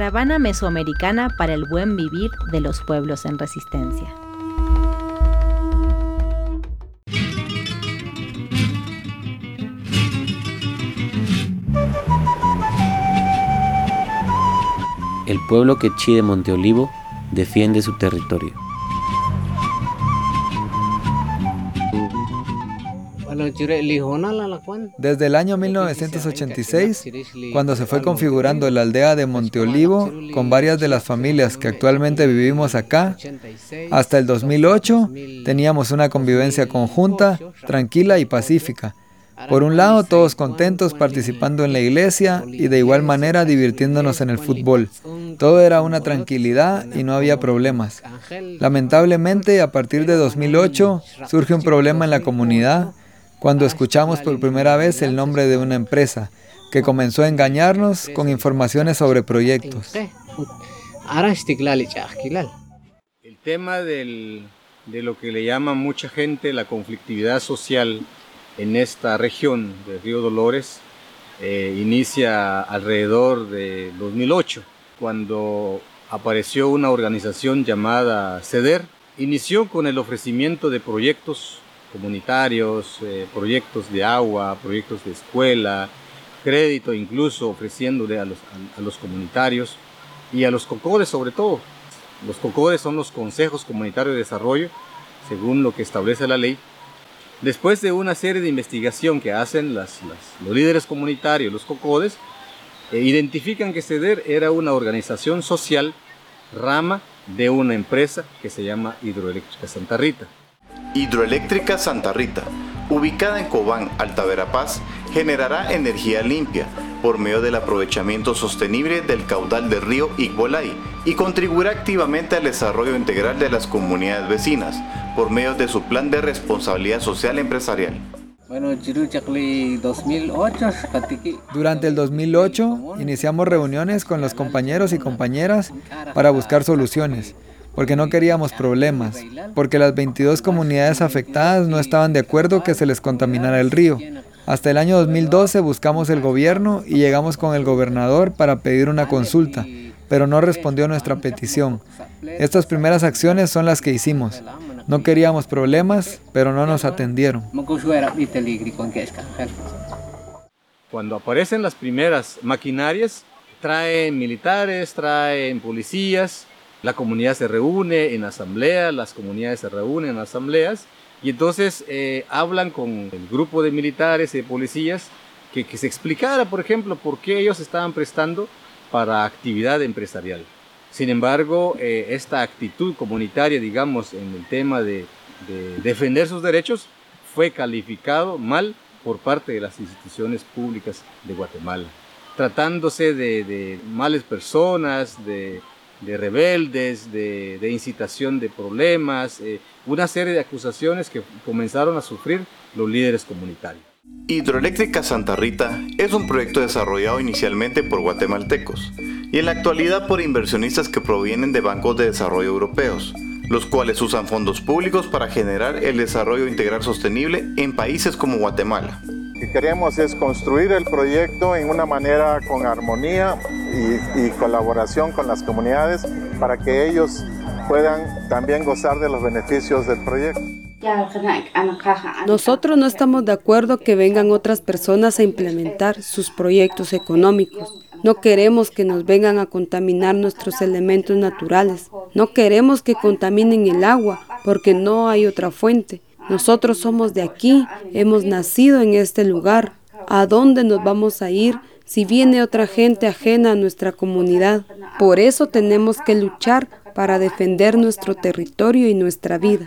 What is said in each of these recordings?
Caravana Mesoamericana para el Buen Vivir de los Pueblos en Resistencia. El pueblo quechí de Monte Olivo defiende su territorio. Desde el año 1986, cuando se fue configurando la aldea de Monte Olivo con varias de las familias que actualmente vivimos acá, hasta el 2008 teníamos una convivencia conjunta, tranquila y pacífica. Por un lado, todos contentos participando en la iglesia y de igual manera divirtiéndonos en el fútbol. Todo era una tranquilidad y no había problemas. Lamentablemente, a partir de 2008, surge un problema en la comunidad cuando escuchamos por primera vez el nombre de una empresa que comenzó a engañarnos con informaciones sobre proyectos. El tema de lo que le llama mucha gente la conflictividad social en esta región del Río Dolores inicia alrededor de 2008, cuando apareció una organización llamada CEDER. Inició con el ofrecimiento de proyectos comunitarios, proyectos de agua, proyectos de escuela, crédito incluso ofreciéndole a los comunitarios y a los COCODES sobre todo. Los COCODES son los Consejos Comunitarios de Desarrollo, según lo que establece la ley. Después de una serie de investigación que hacen los líderes comunitarios, los COCODES, identifican que CEDER era una organización social, rama de una empresa que se llama Hidroeléctrica Santa Rita. Hidroeléctrica Santa Rita, ubicada en Cobán, Alta Verapaz, generará energía limpia por medio del aprovechamiento sostenible del caudal del río Icbolay y contribuirá activamente al desarrollo integral de las comunidades vecinas por medio de su plan de responsabilidad social empresarial. Durante el 2008 iniciamos reuniones con los compañeros y compañeras para buscar soluciones, porque no queríamos problemas, porque las 22 comunidades afectadas no estaban de acuerdo que se les contaminara el río. Hasta el año 2012 buscamos el gobierno y llegamos con el gobernador para pedir una consulta, pero no respondió a nuestra petición. Estas primeras acciones son las que hicimos. No queríamos problemas, pero no nos atendieron. Cuando aparecen las primeras maquinarias, traen militares, traen policías, la comunidad se reúne en asamblea, las comunidades se reúnen en asambleas y entonces hablan con el grupo de militares y de policías que se explicara, por ejemplo, por qué ellos estaban prestando para actividad empresarial. Sin embargo, esta actitud comunitaria, digamos, en el tema de defender sus derechos, fue calificado mal por parte de las instituciones públicas de Guatemala, tratándose de malas personas, de rebeldes, de incitación de problemas, una serie de acusaciones que comenzaron a sufrir los líderes comunitarios. Hidroeléctrica Santa Rita es un proyecto desarrollado inicialmente por guatemaltecos y en la actualidad por inversionistas que provienen de bancos de desarrollo europeos, los cuales usan fondos públicos para generar el desarrollo integral sostenible en países como Guatemala. Lo que queremos es construir el proyecto en una manera con armonía y colaboración con las comunidades para que ellos puedan también gozar de los beneficios del proyecto. Nosotros no estamos de acuerdo que vengan otras personas a implementar sus proyectos económicos. No queremos que nos vengan a contaminar nuestros elementos naturales. No queremos que contaminen el agua porque no hay otra fuente. Nosotros somos de aquí, hemos nacido en este lugar. ¿A dónde nos vamos a ir si viene otra gente ajena a nuestra comunidad? Por eso tenemos que luchar para defender nuestro territorio y nuestra vida.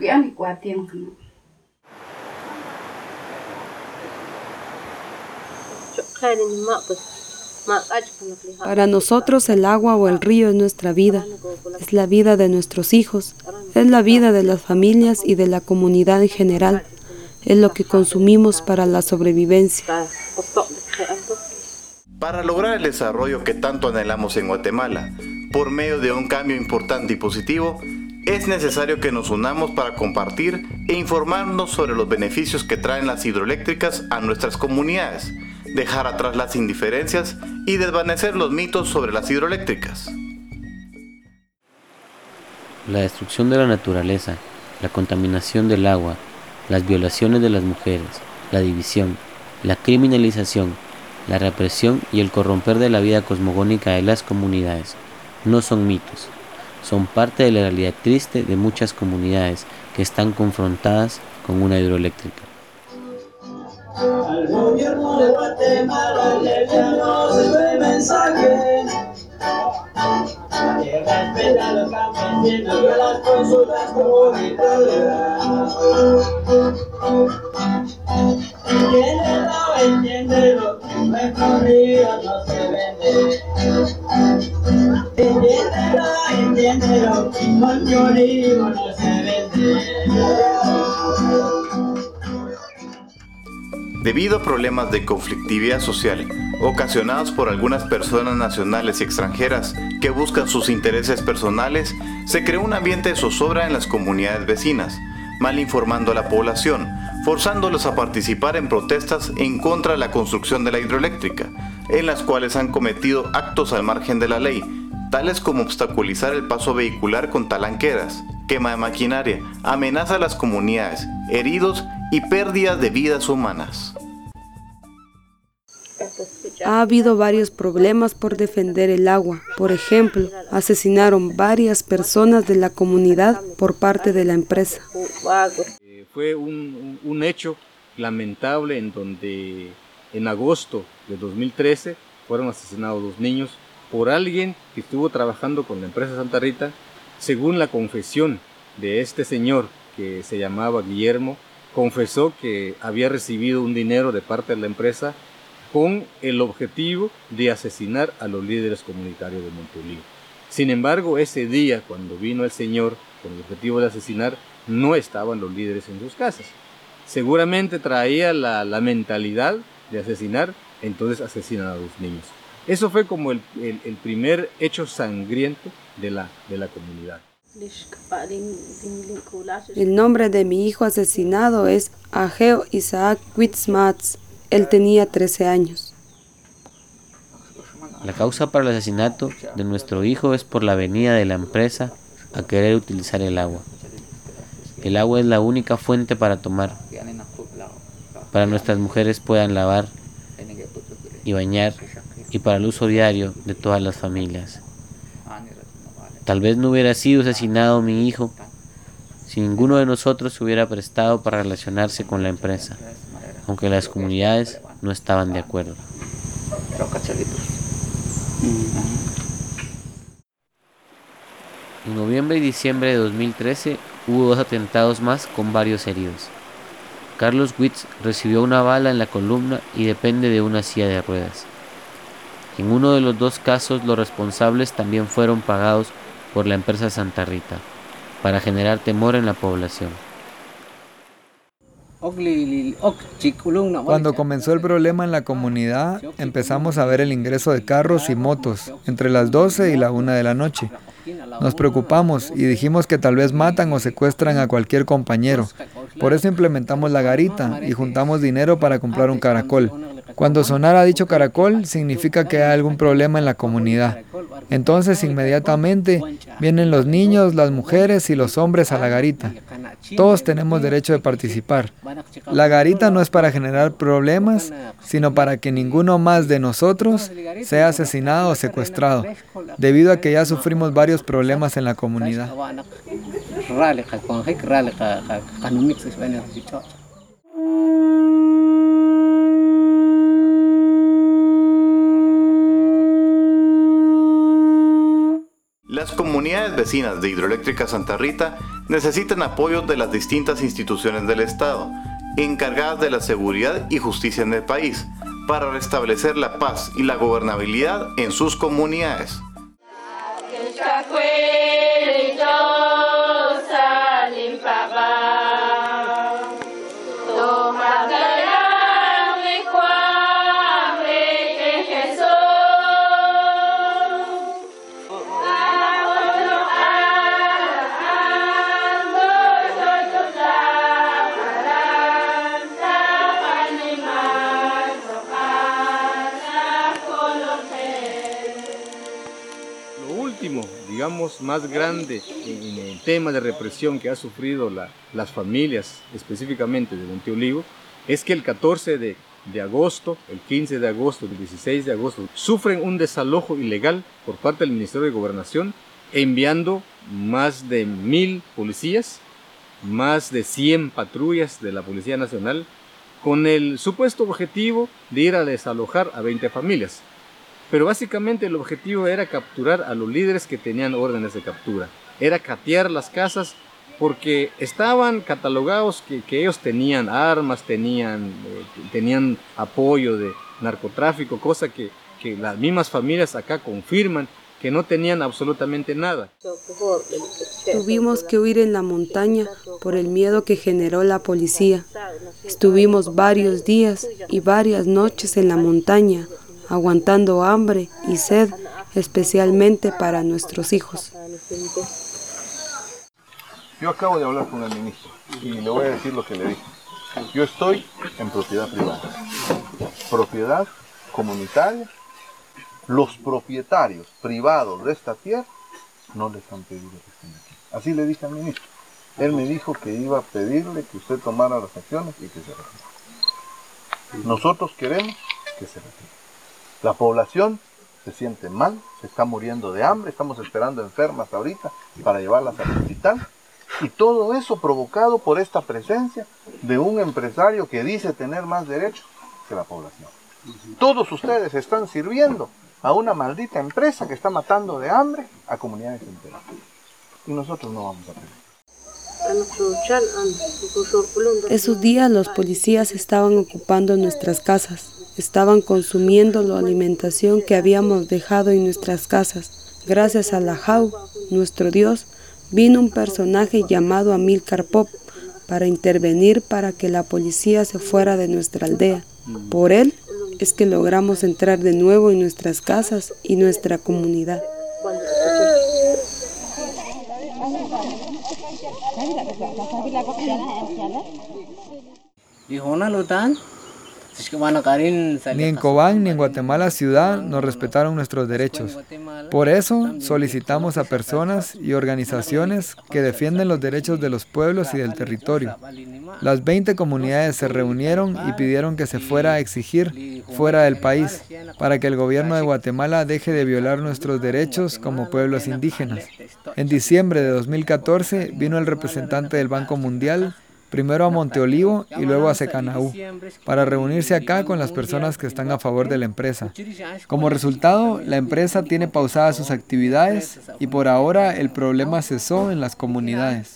Para nosotros el agua o el río es nuestra vida, es la vida de nuestros hijos, es la vida de las familias y de la comunidad en general, es lo que consumimos para la sobrevivencia. Para lograr el desarrollo que tanto anhelamos en Guatemala, por medio de un cambio importante y positivo, es necesario que nos unamos para compartir e informarnos sobre los beneficios que traen las hidroeléctricas a nuestras comunidades, dejar atrás las indiferencias y desvanecer los mitos sobre las hidroeléctricas. La destrucción de la naturaleza, la contaminación del agua, las violaciones de las mujeres, la división, la criminalización, la represión y el corromper de la vida cosmogónica de las comunidades no son mitos, son parte de la realidad triste de muchas comunidades que están confrontadas con una hidroeléctrica. Al gobierno de Guatemala le enviamos este mensaje, que respete a los campesinos y a las consultas comunitarias. Entiéndelo, nuestro río no se vende. Entiéndelo, Monte Olivo no se vende. Debido a problemas de conflictividad social ocasionados por algunas personas nacionales y extranjeras que buscan sus intereses personales, se creó un ambiente de zozobra en las comunidades vecinas, mal informando a la población, forzándolos a participar en protestas en contra de la construcción de la hidroeléctrica, en las cuales han cometido actos al margen de la ley, tales como obstaculizar el paso vehicular con talanqueras, quema de maquinaria, amenaza a las comunidades, heridos y pérdidas de vidas humanas. Ha habido varios problemas por defender el agua. Por ejemplo, asesinaron varias personas de la comunidad por parte de la empresa. Fue un hecho lamentable en donde en agosto de 2013 fueron asesinados 2 niños por alguien que estuvo trabajando con la empresa Santa Rita, según la confesión de este señor que se llamaba Guillermo. Confesó que había recibido un dinero de parte de la empresa con el objetivo de asesinar a los líderes comunitarios de Monte Olivo. Sin embargo, ese día, cuando vino el señor con el objetivo de asesinar, no estaban los líderes en sus casas. Seguramente traía la mentalidad de asesinar, entonces asesinan a los niños. Eso fue como el primer hecho sangriento de la comunidad. El nombre de mi hijo asesinado es Ageo Isaac Witzmatz. Él tenía 13 años. La causa para el asesinato de nuestro hijo es por la venida de la empresa a querer utilizar el agua. El agua es la única fuente para tomar, para nuestras mujeres puedan lavar y bañar y para el uso diario de todas las familias. Tal vez no hubiera sido asesinado mi hijo si ninguno de nosotros se hubiera prestado para relacionarse con la empresa, aunque las comunidades no estaban de acuerdo. En noviembre y diciembre de 2013 hubo 2 atentados más con varios heridos. Carlos Witz recibió una bala en la columna y depende de una silla de ruedas. En uno de los 2 casos los responsables también fueron pagados por la empresa Santa Rita, para generar temor en la población. Cuando comenzó el problema en la comunidad, empezamos a ver el ingreso de carros y motos entre las 12 y la 1 de la noche. Nos preocupamos y dijimos que tal vez matan o secuestran a cualquier compañero. Por eso implementamos la garita y juntamos dinero para comprar un caracol. Cuando sonara dicho caracol, significa que hay algún problema en la comunidad. Entonces, inmediatamente, vienen los niños, las mujeres y los hombres a la garita. Todos tenemos derecho de participar. La garita no es para generar problemas, sino para que ninguno más de nosotros sea asesinado o secuestrado, debido a que ya sufrimos varios problemas en la comunidad. Las comunidades vecinas de Hidroeléctrica Santa Rita necesitan apoyo de las distintas instituciones del Estado, encargadas de la seguridad y justicia en el país, para restablecer la paz y la gobernabilidad en sus comunidades. digamos, más grande en el tema de represión que ha sufrido las familias, específicamente de Monteolivo, es que el 14 de agosto, el 15 de agosto, el 16 de agosto, sufren un desalojo ilegal por parte del Ministerio de Gobernación, enviando más de 1000 policías, más de 100 patrullas de la Policía Nacional, con el supuesto objetivo de ir a desalojar a 20 familias. Pero básicamente el objetivo era capturar a los líderes que tenían órdenes de captura. Era catear las casas porque estaban catalogados que ellos tenían armas, tenían apoyo de narcotráfico, cosa que las mismas familias acá confirman que no tenían absolutamente nada. Tuvimos que huir en la montaña por el miedo que generó la policía. Estuvimos varios días y varias noches en la montaña, aguantando hambre y sed, especialmente para nuestros hijos. Yo acabo de hablar con el ministro y le voy a decir lo que le dije. Yo estoy en propiedad privada, propiedad comunitaria. Los propietarios privados de esta tierra no les han pedido que estén aquí. Así le dije al ministro. Él me dijo que iba a pedirle que usted tomara las acciones y que se retire. Nosotros queremos que se retire. La población se siente mal, se está muriendo de hambre, estamos esperando enfermas ahorita para llevarlas al hospital. Y todo eso provocado por esta presencia de un empresario que dice tener más derechos que la población. Todos ustedes están sirviendo a una maldita empresa que está matando de hambre a comunidades enteras. Y nosotros no vamos a pedir. Esos días los policías estaban ocupando nuestras casas, estaban consumiendo la alimentación que habíamos dejado en nuestras casas. Gracias a Lahau, nuestro Dios, vino un personaje llamado Amílcar Pop para intervenir para que la policía se fuera de nuestra aldea. Por él es que logramos entrar de nuevo en nuestras casas y nuestra comunidad. Ni en Cobán ni en Guatemala ciudad nos respetaron nuestros derechos. Por eso solicitamos a personas y organizaciones que defienden los derechos de los pueblos y del territorio. Las 20 comunidades se reunieron y pidieron que se fuera a exigir fuera del país para que el gobierno de Guatemala deje de violar nuestros derechos como pueblos indígenas. En diciembre de 2014 vino el representante del Banco Mundial, primero a Monteolivo y luego a Secanaú, para reunirse acá con las personas que están a favor de la empresa. Como resultado, la empresa tiene pausadas sus actividades y por ahora el problema cesó en las comunidades.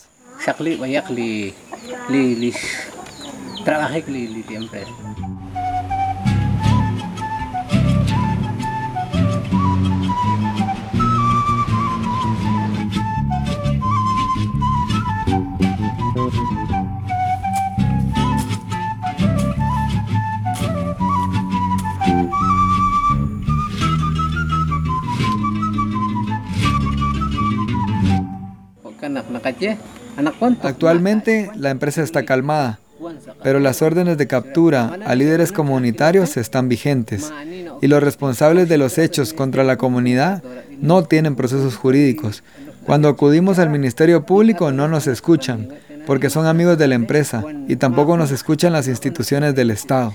Actualmente la empresa está calmada, pero las órdenes de captura a líderes comunitarios están vigentes y los responsables de los hechos contra la comunidad no tienen procesos jurídicos. Cuando acudimos al Ministerio Público no nos escuchan porque son amigos de la empresa y tampoco nos escuchan las instituciones del Estado.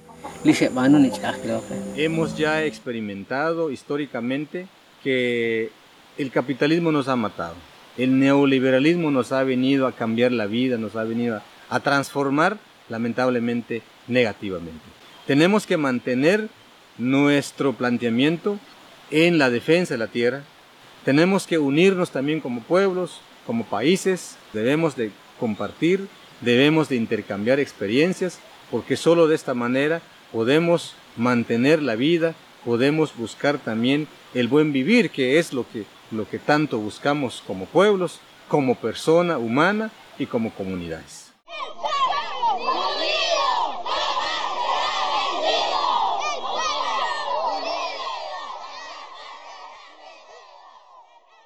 Hemos ya experimentado históricamente que el capitalismo nos ha matado. El neoliberalismo nos ha venido a cambiar la vida, nos ha venido a transformar, lamentablemente, negativamente. Tenemos que mantener nuestro planteamiento en la defensa de la tierra. Tenemos que unirnos también como pueblos, como países. Debemos de compartir, debemos de intercambiar experiencias, porque solo de esta manera podemos mantener la vida, podemos buscar también el buen vivir, que es lo que tanto buscamos como pueblos, como persona humana y como comunidades.